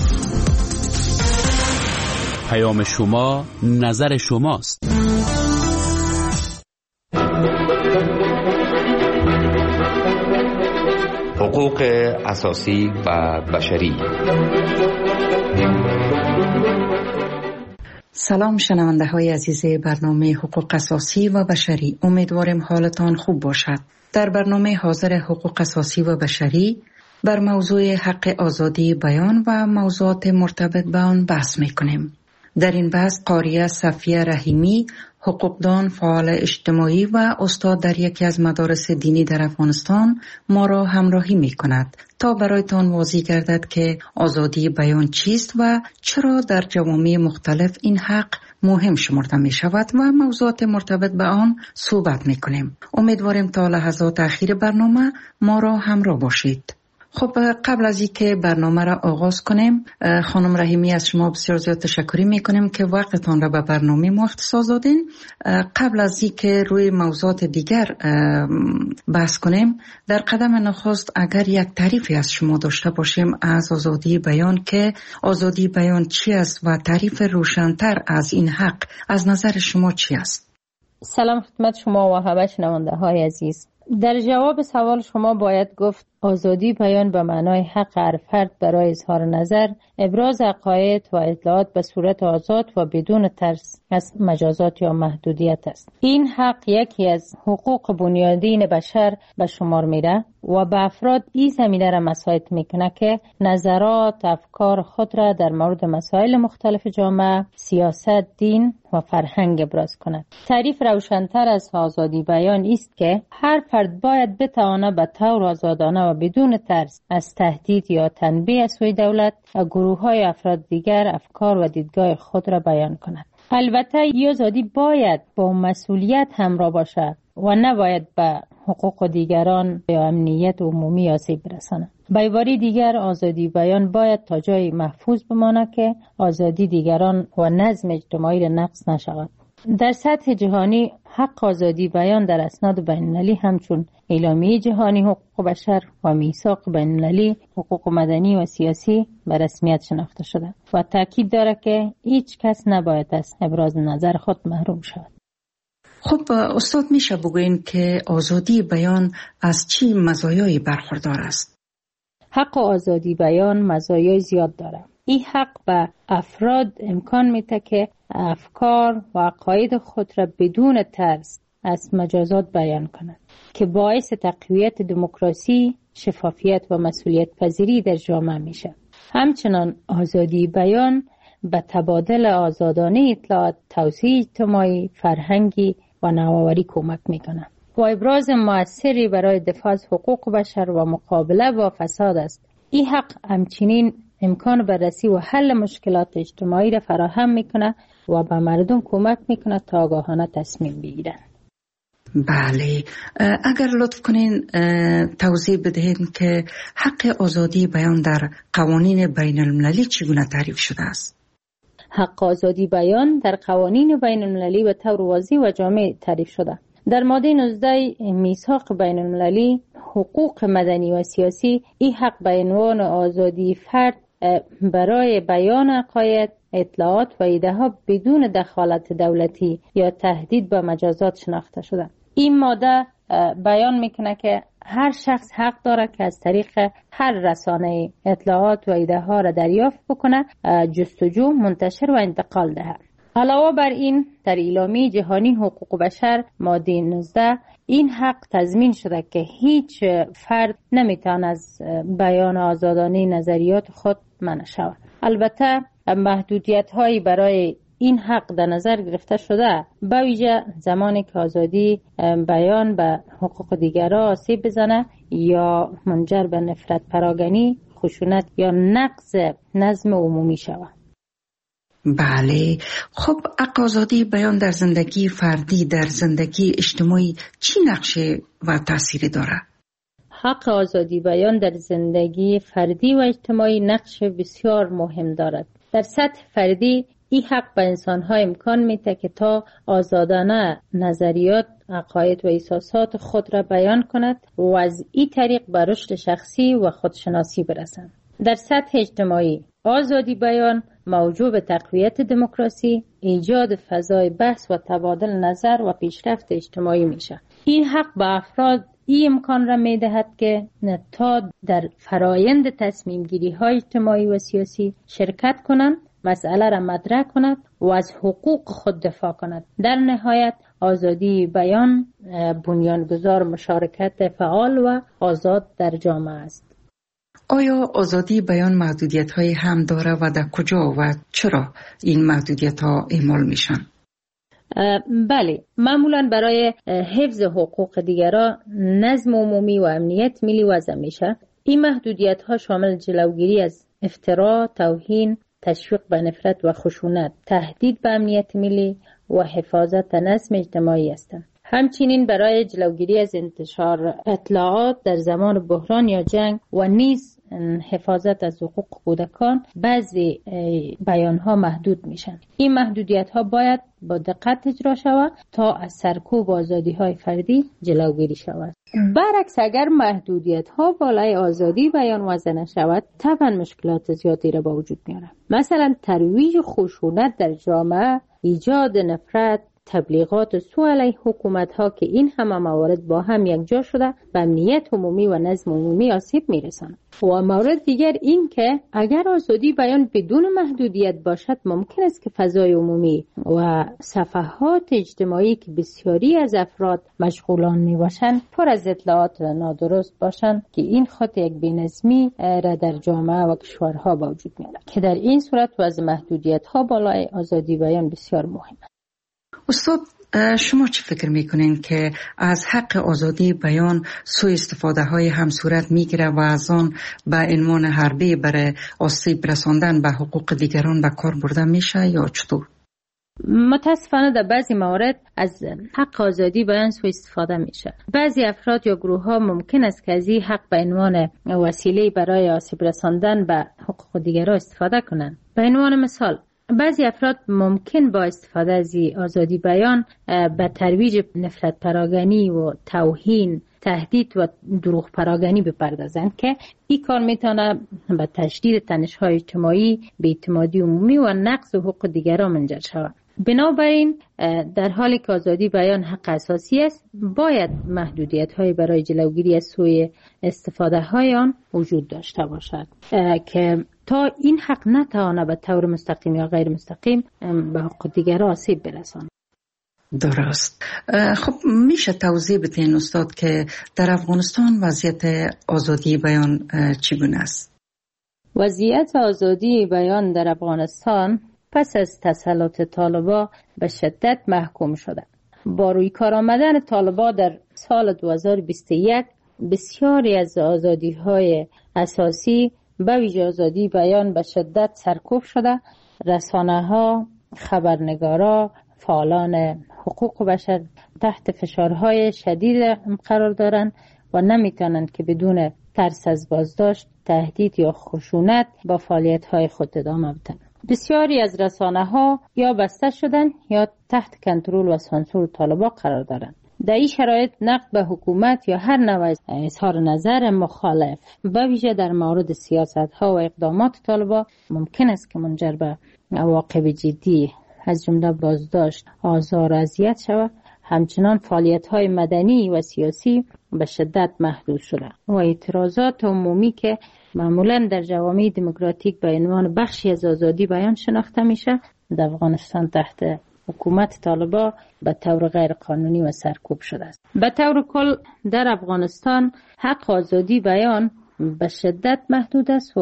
پیام شما نظر شماست. حقوق اساسی و بشری. سلام شنونده های عزیز برنامه حقوق اساسی و بشری، امیدوارم حالتان خوب باشد. در برنامه حاضر حقوق اساسی و بشری بر موضوع حق آزادی بیان و موضوعات مرتبط به آن بحث می کنیم. در این بحث قاریه صفیه رحیمی، حقوقدان، فعال اجتماعی و استاد در یکی از مدارس دینی در افغانستان ما را همراهی می کند تا برایتان واضح گردد که آزادی بیان چیست و چرا در جوامع مختلف این حق مهم شمرده می شود و موضوعات مرتبط به آن صحبت می کنیم. امیدواریم تا لحظات اخیر برنامه ما را همراه باشید. خب قبل از اینکه برنامه را آغاز کنیم، خانم رحیمی از شما بسیار زیاد تشکر میکنیم که وقتتان را به برنامه ما اختصاص دادین. قبل از اینکه روی موضوعات دیگر بحث کنیم، در قدم نخست اگر یک تعریفی از شما داشته باشیم از آزادی بیان، که آزادی بیان چی است و تعریف روشن‌تر از این حق از نظر شما چی است؟ سلام خدمت شما و همه شنونده های عزیز. در جواب سوال شما باید گفت آزادی بیان به معنای حق هر فرد برای اظهار نظر، ابراز عقاید و اطلاعات به صورت آزاد و بدون ترس از مجازات یا محدودیت است. این حق یکی از حقوق بنیادین بشر به شمار میره و به افراد این زمینه را مساعد میکنه که نظرات، افکار خود را در مورد مسائل مختلف جامعه، سیاست، دین و فرهنگ ابراز کند. تعریف روشن‌تر از آزادی بیان است که هر فرد باید بتواند به طور آزادانه و بدون ترس از تهدید یا تنبیه از سوی دولت و گروه‌های افراد دیگر افکار و دیدگاه خود را بیان کند. البته این آزادی باید با مسئولیت همراه باشد و نباید به حقوق دیگران یا امنیت عمومی آسیب برساند. به عبارت دیگر آزادی بیان باید تا جای محفوظ بماند که آزادی دیگران و نظم اجتماعی را نقض نشود. در سطح جهانی حق آزادی بیان در اسناد بین‌المللی همچون اعلامیه جهانی حقوق بشر و میثاق بین‌المللی حقوق مدنی و سیاسی به رسمیت شناخته شده و تاکید دارد که هیچ کس نباید از ابراز نظر خود محروم شود. خب استاد میشه بگوین که آزادی بیان از چی مزایایی برخوردار است؟ حق آزادی بیان مزایای زیاد دارد. این حق به افراد امکان میده که افکار و عقاید خود را بدون ترس از مجازات بیان کنند که باعث تقویت دموکراسی، شفافیت و مسئولیت پذیری در جامعه میشه. همچنان آزادی بیان به تبادل آزادانه اطلاعات، توسعه اجتماعی، فرهنگی و نوآوری کمک میکنه و ابراز موثری برای دفاع از حقوق بشر و مقابله با فساد است. این حق همچنین امکان بررسی و حل مشکلات اجتماعی را فراهم میکنه و به مردم کمک میکنه تا آگاهانه تصمیم بگیرن. بله، اگر لطف کنین توضیح بدهید که حق آزادی بیان در قوانین بین المللی چگونه تعریف شده است؟ حق آزادی بیان در قوانین بین المللی به طور واضح و جامع تعریف شده. در ماده نوزده میثاق بین المللی حقوق مدنی و سیاسی این حق به عنوان آزادی فرد برای بیان عقاید، اطلاعات و ایده ها بدون دخالت دولتی یا تهدید به مجازات شناخته شده. این ماده بیان میکنه که هر شخص حق داره که از طریق هر رسانه اطلاعات و ایده ها را دریافت بکنه، جستجو، منتشر و انتقال دهد. علاوه بر این در اعلامیه جهانی حقوق بشر ماده نوزده این حق تضمین شده که هیچ فرد نمیتونه از بیان آزادانه نظریات خود منع شود. البته محدودیت هایی برای این حق در نظر گرفته شده، به ویژه زمانی که آزادی بیان به حقوق دیگران آسیب بزنه یا منجر به نفرت پراگنی، خشونت یا نقض نظم عمومی شود. بله، خب حق آزادی بیان در زندگی فردی، در زندگی اجتماعی چی نقشه و تأثیری داره؟ حق آزادی بیان در زندگی فردی و اجتماعی نقش بسیار مهم دارد. در سطح فردی این حق به انسان‌ها امکان میده که تا آزادانه نظریات، عقاید و احساسات خود را بیان کند و از این طریق به رشد شخصی و خودشناسی برسند. در سطح اجتماعی آزادی بیان موجب به تقویت دموکراسی، ایجاد فضای بحث و تبادل نظر و پیشرفت اجتماعی میشه. این حق به افراد این امکان را میدهد که تا در فرایند تصمیم گیری های اجتماعی و سیاسی شرکت کنند، مسئله را مطرح کند و از حقوق خود دفاع کند. در نهایت آزادی بیان بنیانگذار مشارکت فعال و آزاد در جامعه است. آیا آزادی بیان محدودیت های هم داره و در کجا و چرا این محدودیت ها اعمال میشن؟ بله، معمولا برای حفظ حقوق دیگران، نظم عمومی و امنیت ملی وضع میشه. این محدودیت ها شامل جلوگیری از افترا، توهین، تشویق به نفرت و خشونت، تهدید به امنیت ملی و حفاظت نظم اجتماعی هستند. همچنین برای جلوگیری از انتشار اطلاعات در زمان بحران یا جنگ و نیز حفاظت از حقوق کودکان بعضی بیانها محدود میشن. این محدودیت ها باید با دقت اجرا شود تا از سرکوب آزادی های فردی جلوگیری شود. برعکس اگر محدودیت ها بالای آزادی بیان وضع نشود، طبعا مشکلات زیادی را با وجود میاره. مثلا ترویج خشونت در جامعه، ایجاد نفرت، تبلیغات سو علیه حکومت ها که این همه موارد با هم یکجا شده به امنیت عمومی و نظم عمومی آسیب میرسند. و مورد دیگر این که اگر آزادی بیان بدون محدودیت باشد، ممکن است که فضای عمومی و صفحات اجتماعی که بسیاری از افراد مشغولان می باشند پر از اطلاعات نادرست باشند که این خود یک بی‌نظمی را در جامعه و کشورها با وجود میارد که در این صورت وضع محدودیت ها بالای آزادی بیان بسیار مهم است. استاد، شما چه فکر میکنین که از حق آزادی بیان سوء استفاده های هم صورت میگیره و از آن به عنوان حربه برای آسیب رساندن به حقوق دیگران به کار برده میشه یا چطور؟ متاسفانه در بعضی موارد از حق آزادی بیان سوء استفاده میشه. بعضی افراد یا گروه ها ممکن است که از این حق به عنوان وسیله برای آسیب رساندن به حقوق دیگران استفاده کنند. به عنوان مثال، بعضی افراد ممکن با استفاده از آزادی بیان به ترویج نفرت پراگنی و توهین، تهدید و دروغ پراگنی بپردازند که این کار میتونه به تشدید تنش‌های اجتماعی، بی‌اعتمادی عمومی و نقض حقوق دیگران منجر شود. بنابراین در حالی که آزادی بیان حق اساسی است، باید محدودیت‌های برای جلوگیری از سوء استفاده های آن وجود داشته باشد که تا این حق نتوانه به طور مستقیم یا غیر مستقیم به حقوق دیگران آسیب برساند. درست. خب میشه توضیح بدین استاد که در افغانستان وضعیت آزادی بیان چگونه است؟ وضعیت آزادی بیان در افغانستان پس از تسلط طالبان به شدت محکوم شده. با روی کار آمدن طالبان در سال دو هزار و بیست و یک بسیاری از آزادی‌های اساسی به ویژه آزادی بیان به شدت سرکوب شده. رسانه‌ها، خبرنگارا، فعالان حقوق بشر تحت فشارهای شدید قرار دارند و نمیتونند که بدون ترس از بازداشت، تهدید یا خشونت با فعالیت‌های خود ادامه بدن. بسیاری از رسانه‌ها یا بسته شدن یا تحت کنترل و سانسور طالبان قرار دارند. در این شرایط نقد به حکومت یا هر نوع اظهار نظر مخالف به ویژه در مورد سیاست‌ها و اقدامات طالبان ممکن است که منجر به عواقب جدی از جمله بازداشت، آزار و اذیت شود. همچنان فعالیت‌های مدنی و سیاسی به شدت محدود شده و اعتراضات عمومی که معمولاً در جوامع دموکراتیک به عنوان بخشی از آزادی بیان شناخته میشه، در افغانستان تحت حکومت طالبان به طور غیر قانونی و سرکوب شده است. به طور کل در افغانستان حق آزادی بیان به شدت محدود است و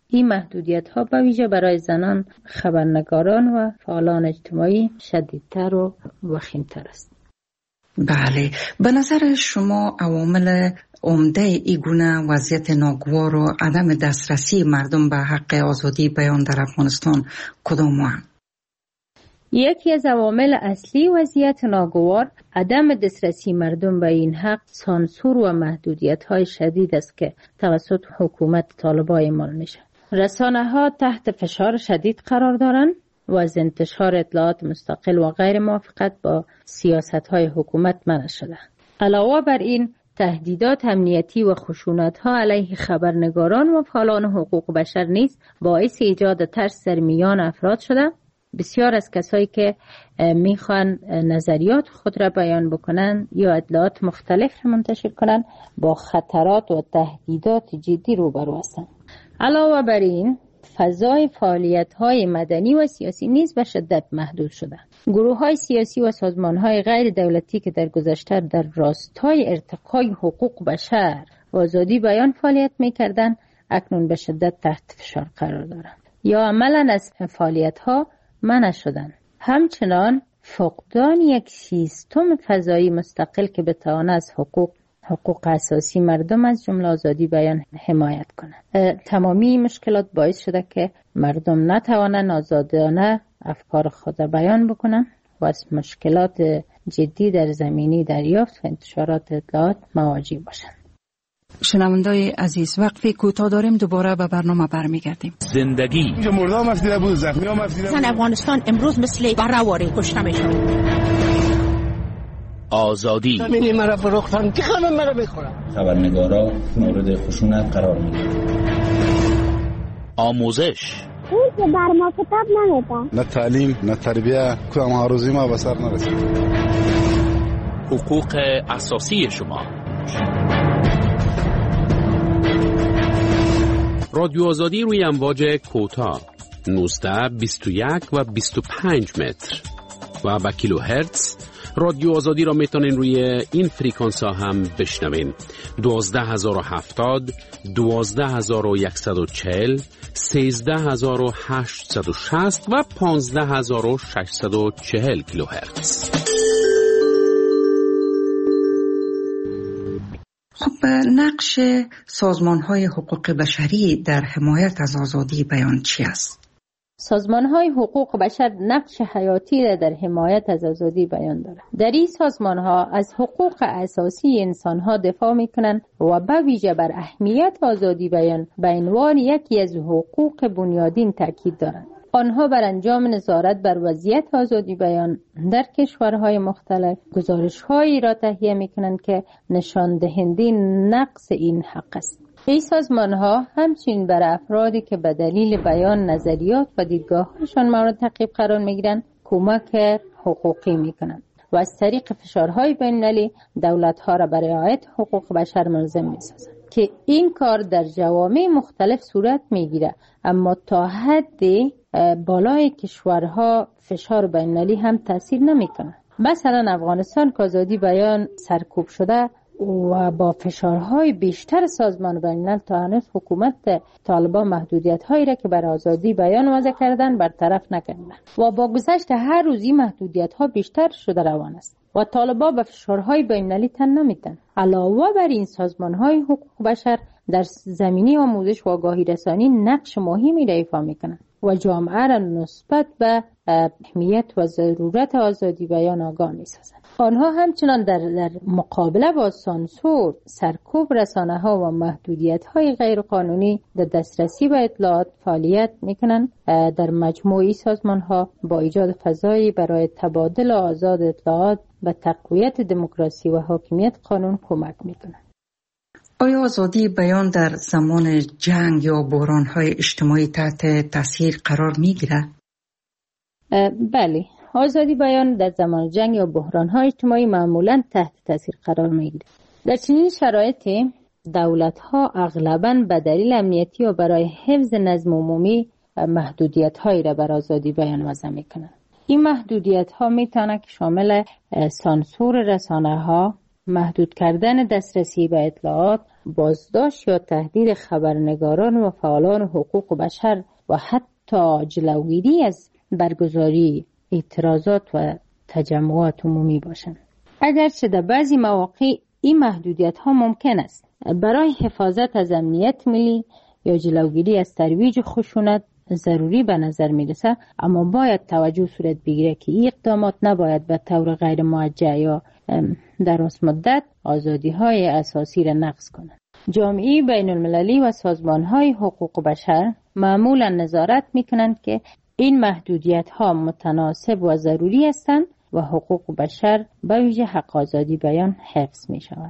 این محدودیت ها به ویژه برای زنان، خبرنگاران و فعالان اجتماعی شدیدتر و وخیمتر است. بله، به نظر شما عوامل عمده ای گونه وضعیت ناگوار و عدم دسترسی مردم به حق آزادی بیان در افغانستان کدام هستند؟ یکی از عوامل اصلی وضعیت ناگوار عدم دسترسی مردم به این حق سانسور و محدودیت های شدید است که توسط حکومت طالبان اعمال میشه. رسانه ها تحت فشار شدید قرار دارند و از انتشار اطلاعات مستقل و غیر موافقت با سیاست های حکومت منع شده. علاوه بر این تهدیدات امنیتی و خشونت ها علیه خبرنگاران و فعالان حقوق بشر نیز باعث ایجاد ترس در میان افراد شده. بسیار از کسایی که میخوان نظریات خود را بیان بکنن یا اطلاعات مختلف را منتشر کنن با خطرات و تهدیدات جدی روبرو هستند. علاوه بر این فضای فعالیت‌های مدنی و سیاسی نیز به شدت محدود شده. گروه‌های سیاسی و سازمان‌های غیر دولتی که در گذشته در راستای ارتقای حقوق بشر و آزادی بیان فعالیت می‌کردند، اکنون به شدت تحت فشار قرار دارند یا عملاً از فعالیت‌ها منع شدند. همچنان فقدان یک سیستم فضایی مستقل که بتواند از حقوق حقوق اساسی مردم از جمله آزادی بیان حمایت کنند. تمامی مشکلات باعث شده که مردم نتوانند آزادانه افکار خود بیان بکنند و از مشکلات جدی در زمینه دریافت و انتشارات اطلاعات مواجه باشند. شنوندای عزیز، وقفی کوتاه داریم، دوباره به برنامه برمیگردیم. زندگی اینجا مردم افدیده بود، زخمی هم افدیده بود. زن افغانستان امروز مثل برهواری کشته میشن. آزادی همینی مرا فروختن که خانم مرا میخورن. خبرنگارا مورد خشونت قرار میگیرن. آموزش اون که بر ما کتاب نمیدن. نه تعلیم نه تربیه، کدام هاروزی ما به سر نرسید. حقوق اساسی شما. رادیو آزادی روی امواج کوتاه نوزده، بیست و یک و بیست و پنج متر و با کیلو هرتز. رادیو آزادی را میتونین روی این فریکانس ها هم بشنوین: دوازده هزار و هفتاد، دوازده هزار و صد و چهل، سیزده هزار و هشتصد و شصت و پانزده هزار و ششصد و چهل کیلو هرتز. خب، نقش سازمان‌های حقوق بشری در حمایت از آزادی بیان چی است؟ سازمان‌های حقوق بشر نقش حیاتی را در حمایت از آزادی بیان دارند. در این سازمان‌ها از حقوق اساسی انسان‌ها دفاع می‌کنند و به ویژه بر اهمیت آزادی بیان به عنوان یکی از حقوق بنیادین تاکید دارند. آنها بر انجام نظارت بر وضعیت آزادی بیان در کشورهای مختلف گزارش‌هایی را تهیه می‌کنند که نشان دهنده نقص این حق است. این سازمان‌ها همچنین بر افرادی که به دلیل بیان نظریات و دیدگاه‌هایشان مورد تعقیب قرار می‌گیرند کمک حقوقی می‌کنند و از طریق فشارهای بین‌المللی دولت‌ها را برای رعایت حقوق بشر ملزم می‌سازند که این کار در جوامع مختلف صورت می‌گیرد، اما تا حدی بالای کشورها فشار بین‌المللی هم تاثیر نمی‌کند. مثلا افغانستان که آزادی بیان سرکوب شده و با فشارهای بیشتر سازمان بین‌الملل تا هنوز حکومت طالبان محدودیت‌هایی را که بر آزادی بیان وضع کردن برطرف نکردند و با گذشت هر روزی محدودیت‌ها بیشتر شده روان است و طالبان به فشارهای بین‌المللی تن نمی‌دهند. علاوه بر این سازمان‌های حقوق بشر در زمینه آموزش و آگاهی رسانی نقش مهمی را ایفا می‌کنند و جامعه را نسبت به اهمیت و ضرورت آزادی بیان آگاه می‌سازند. آنها همچنان در, در مقابله با سانسور، سرکوب رسانه‌ها و محدودیت‌های غیرقانونی در دسترسی به اطلاعات فعالیت می‌کنند. در مجموعی سازمان‌ها با ایجاد فضایی برای تبادل آزاد اطلاعات به تقویت دموکراسی و حاکمیت قانون کمک می‌کنند. آیا آزادی بیان در زمان جنگ یا بحران‌های اجتماعی تحت تاثیر قرار می‌گیرد؟ بله، آزادی بیان در زمان جنگ یا بحران‌های اجتماعی معمولاً تحت تاثیر قرار می‌گیرد. در چنین شرایطی دولت‌ها اغلباً به دلیل امنیتی و برای حفظ نظم عمومی محدودیت‌هایی را بر آزادی بیان وضع می‌کنند. این محدودیت‌ها می‌تواند که شامل سانسور رسانه‌ها، محدود کردن دسترسی به اطلاعات، بازداشت یا تهدید خبرنگاران و فعالان حقوق بشر و حتی جلوگیری از برگزاری اعتراضات و تجمعات عمومی باشند. اگرچه در بعضی مواقع این محدودیت ها ممکن است برای حفاظت از امنیت ملی یا جلوگیری از ترویج خشونت ضروری به نظر می رسد، اما باید توجه صورت بگیره که این اقدامات نباید به طور غیر موجه یا دراز مدت آزادی های اساسی را نقض کنند. جامعه بین المللی و سازمان های حقوق بشر معمولا نظارت می کنند که این محدودیت ها متناسب و ضروری هستند و حقوق بشر به ویژه حق آزادی بیان حفظ می شود.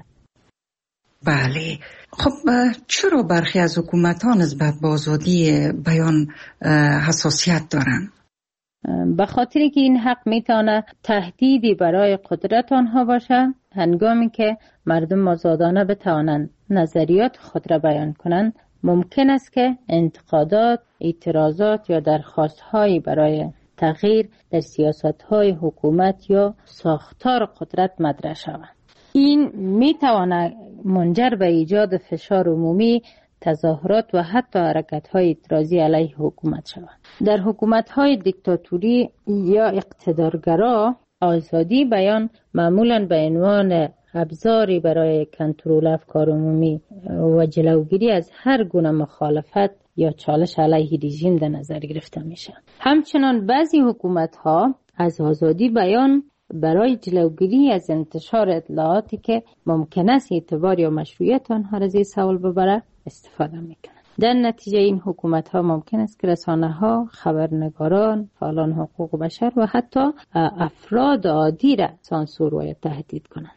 بله، خب چرا برخی از حکومت‌ها نسبت به آزادی بیان حساسیت دارند؟ به خاطر که این حق میتونه تهدیدی برای قدرت آنها باشه، هنگامی که مردم آزادانه بتوانند نظریات خود را بیان کنند، ممکن است که انتقادات، اعتراضات یا درخواست‌هایی برای تغییر در سیاست‌های حکومت یا ساختار قدرت مطرح شود. این میتواند منجر به ایجاد فشار عمومی، تظاهرات و حتی حرکت‌های اعتراضی علیه حکومت شود. در حکومت‌های دیکتاتوری یا اقتدارگرا، آزادی بیان معمولاً به عنوان ابزاری برای کنترل افکار عمومی و جلوگیری از هر گونه مخالفت یا چالش علیه رژیم در نظر گرفته میشه. همچنان بعضی حکومت‌ها از آزادی بیان برای جلوگیری از انتشار اطلاعاتی که ممکن است اعتبار یا مشروعیت آنها را زیر سوال ببره استفاده میکنند. در نتیجه این حکومت ها ممکن است که رسانه ها، خبرنگاران، فعالان حقوق بشر و حتی افراد عادی را سانسور و تهدید کنند.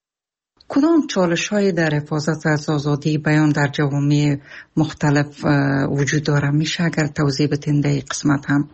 کدام چالش های در حفاظت از آزادی بیان در جوامع مختلف وجود داره؟ میشه اگر توضیح بدین در این قسمت هم؟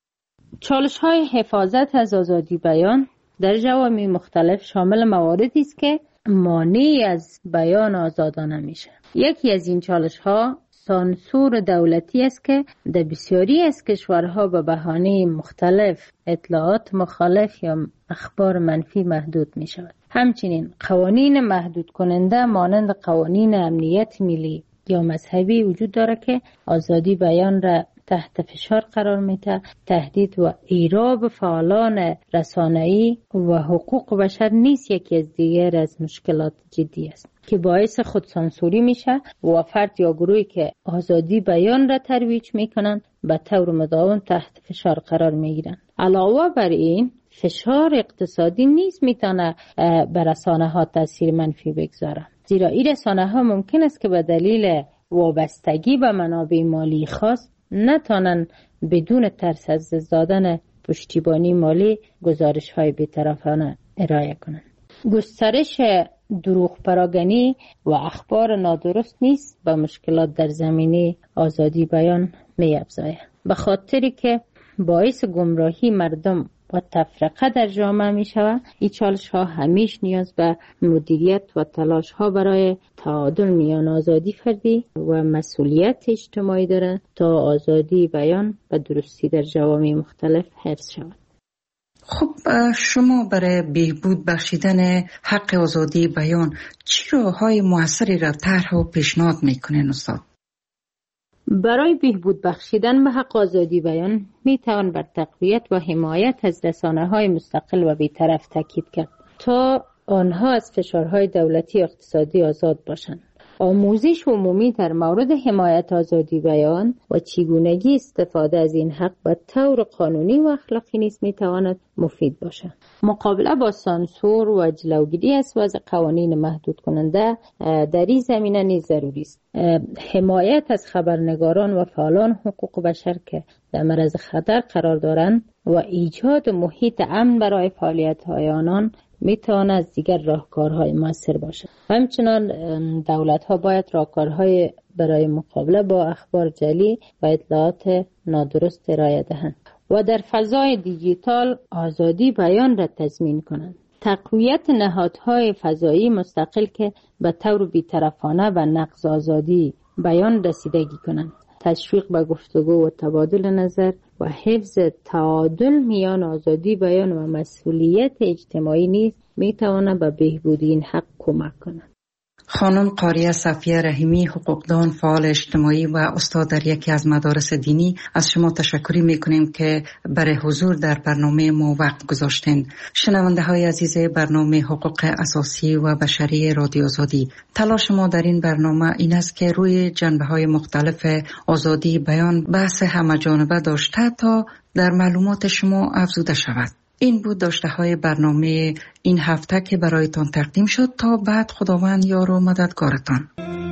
چالش های حفاظت از آزادی بیان در جوامع مختلف شامل مواردی است که مانع از بیان آزادانه میشه. یکی از این چالش ها سانسور دولتی است که در بسیاری از کشورها به بهانه مختلف اطلاعات مخالف یا اخبار منفی محدود می شود. همچنین قوانین محدود کننده مانند قوانین امنیت ملی یا مذهبی وجود داره که آزادی بیان را تحت فشار قرار میده. تهدید و ایراب فعالان رسانه‌ای و حقوق بشر نیست یکی از دیگر از مشکلات جدی است که باعث خودسانسوری میشه و فرد یا گروهی که آزادی بیان را ترویج میکنن به طور مداوم تحت فشار قرار میگیرن. علاوه بر این فشار اقتصادی نیز میتونه بر رسانه ها تاثیر منفی بگذاره، زیرا این رسانه ها ممکن است که به دلیل وابستگی به منابع مالی خاص نتانن بدون ترس از دادن پشتیبانی مالی گزارش های بی‌طرفانه ارائه کنند. گسترش دروغ پراگنی و اخبار نادرست نیست به مشکلات در زمینه آزادی بیان می افزاید، به خاطری که باعث گمراهی مردم و تفرقه در جامعه می شود. این چالش ها همیش نیاز به مدیریت و تلاش ها برای تعادل میان آزادی فردی و مسئولیت اجتماعی دارد تا آزادی بیان و درستی در جوامع مختلف حفظ شود. خب شما برای بهبود بخشیدن حق آزادی بیان چه راههای موثری را طرح و پیشنهاد میکنین استاد؟ برای بهبود بخشیدن به حق آزادی بیان می توان بر تقویت و حمایت از رسانه‌های مستقل و بی‌طرف تاکید کرد تا آنها از فشارهای دولتی و اقتصادی آزاد باشند. آموزش عمومی در مورد حمایت آزادی بیان و چگونگی استفاده از این حق به طور قانونی و اخلاقی نیز می تواند مفید باشد. مقابله با سانسور و جلوگیری از وضع قوانین محدود کننده در این زمینه نیز ضروری است. حمایت از خبرنگاران و فعالان حقوق بشر که در معرض خطر قرار دارند و ایجاد محیط امن برای فعالیت‌های آنان می تواند از دیگر راهکارهای مؤثر باشد. همچنان دولت‌ها باید راهکارهای برای مقابله با اخبار جعلی و اطلاعات نادرست ارائه دهند و در فضای دیجیتال آزادی بیان را تضمین کنند. تقویت نهادهای فضایی مستقل که به طور بی‌طرفانه و نقض آزادی بیان رسیدگی کنند. تشویق به گفتگو و تبادل نظر و حفظ تعادل میان آزادی بیان و مسئولیت اجتماعی نیز میتواند به بهبود این حق کمک کند. خانم قاریه صفیه رحیمی، حقوقدان، فعال اجتماعی و استاد در یکی از مدارس دینی، از شما تشکر میکنیم که برای حضور در برنامه ما وقت گذاشتین. شنونده های عزیز برنامه حقوق اساسی و بشری رادیو آزادی، تلاش ما در این برنامه این است که روی جنبه های مختلف آزادی بیان بحث همه‌جانبه داشته تا در معلومات شما افزوده شود. این بود داشته های برنامه این هفته که برایتان تقدیم شد. تا بعد خداوند یار و مددگارتان.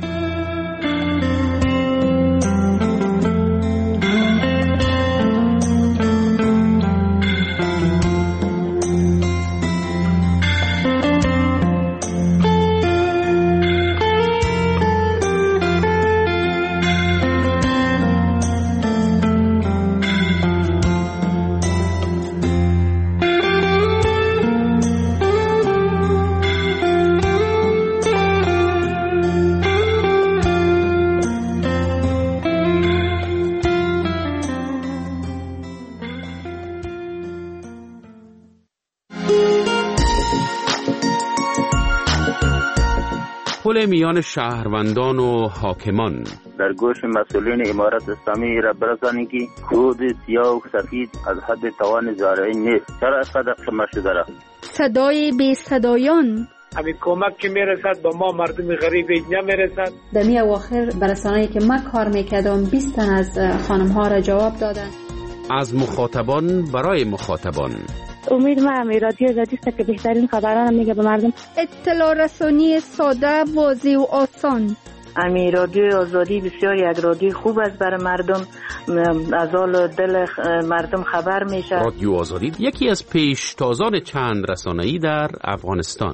پل میان شهروندان و حاکمان. در گوش مسئولین امارت اسلامی را برسانید که خود سیاه و سفید از حد توان زارعی نیست. چرا اینقدر شما شده را؟ صدای بی صدایان. همین کمک که میرسد با ما مردم غریب نمیرسد. در می اواخر برسانه‌ای که من کار میکردم بیست تن از خانم ها را جواب دادن. از مخاطبان برای مخاطبان. امید ما همی رادیو آزادی است که بهترین خبران میگه به مردم. اطلاع رسانی ساده، واضح و آسان. امی رادیو آزادی بسیار یک رادیو خوب است برای مردم، از حال دل مردم خبر میشه. رادیو آزادی یکی از پیشتازان چند رسانه‌ای در افغانستان.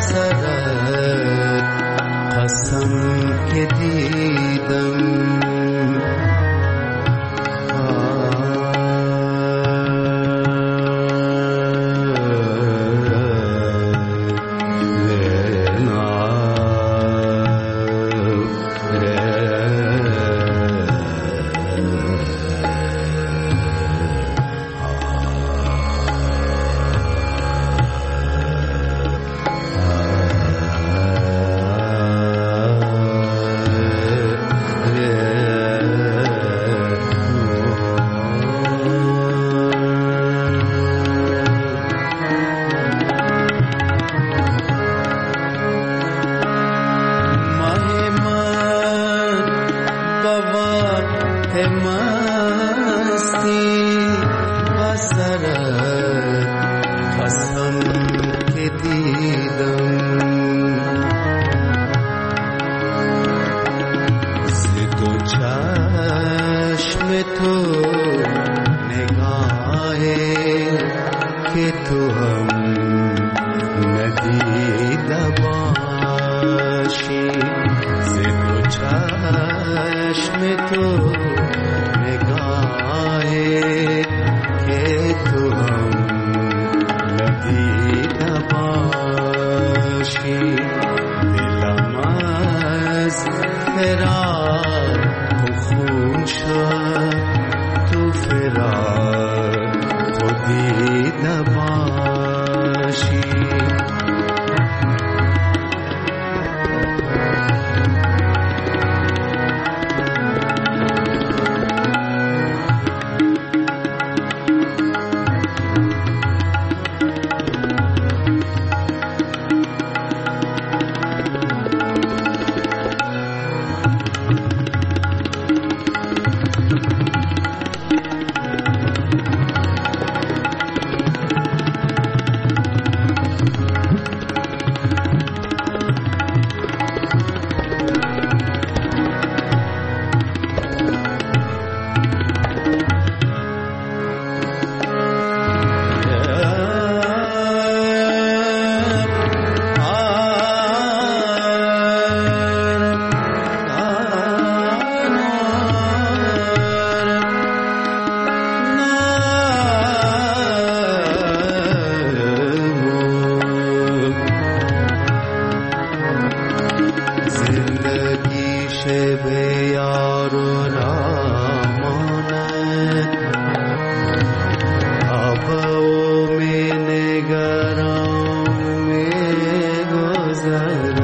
سرت قسم که دیدم نگرام می گذرد